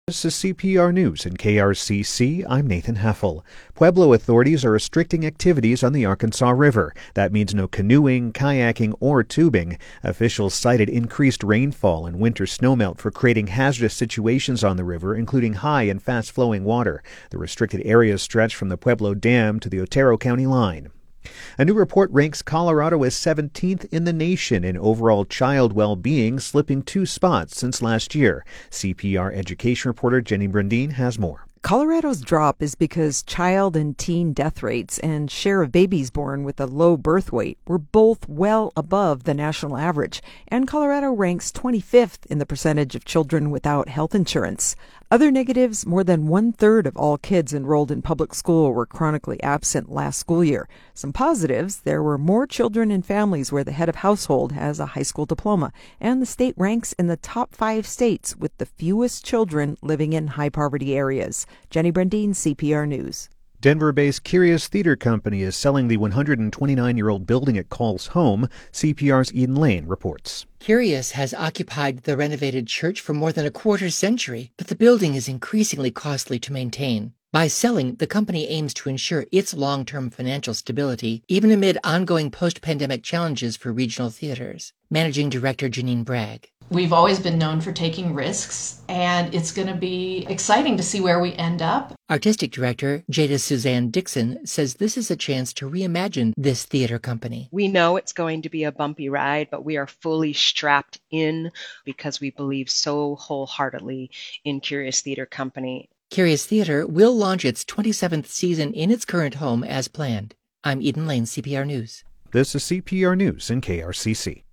This is CPR News in KRCC. I'm Nathan Heffel. Pueblo authorities are restricting activities on the Arkansas River. That means no canoeing, kayaking, or tubing. Officials cited increased rainfall and winter snowmelt for creating hazardous situations on the river, including high and fast-flowing water. The restricted areas stretch from the Pueblo Dam to the Otero County line. A new report ranks Colorado as 17th in the nation in overall child well-being, slipping 2 spots since last year. CPR education reporter Jenny Brundin has more. Colorado's drop is because child and teen death rates and share of babies born with a low birth weight were both well above the national average, and Colorado ranks 25th in the percentage of children without health insurance. Other negatives: more than 1/3 of all kids enrolled in public school were chronically absent last school year. Some positives: there were more children in families where the head of household has a high school diploma, and the state ranks in the top 5 states with the fewest children living in high poverty areas. Jenny Brundin, CPR News. Denver-based Curious Theater Company is selling the 129-year-old building it calls home. CPR's Eden Lane reports. Curious has occupied the renovated church for more than a quarter century, but the building is increasingly costly to maintain. By selling, the company aims to ensure its long-term financial stability, even amid ongoing post-pandemic challenges for regional theaters. Managing Director Janine Bragg. We've always been known for taking risks, and it's going to be exciting to see where we end up. Artistic Director Jada Suzanne Dixon says this is a chance to reimagine this theater company. We know it's going to be a bumpy ride, but we are fully strapped in because we believe so wholeheartedly in Curious Theater Company. Curious Theater will launch its 27th season in its current home as planned. I'm Eden Lane, CPR News. This is CPR News in KRCC.